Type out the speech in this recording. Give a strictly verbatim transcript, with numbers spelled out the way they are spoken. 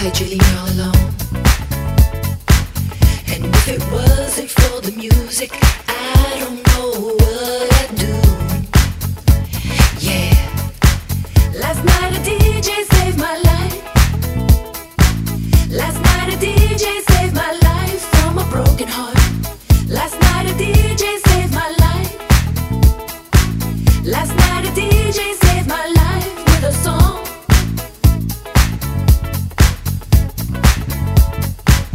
Why'd you leave me all alone? And if it wasn't for the music, I don't know what I'd do. Yeah. Last night a D J saved my life. Last night a D J saved my life from a broken heart.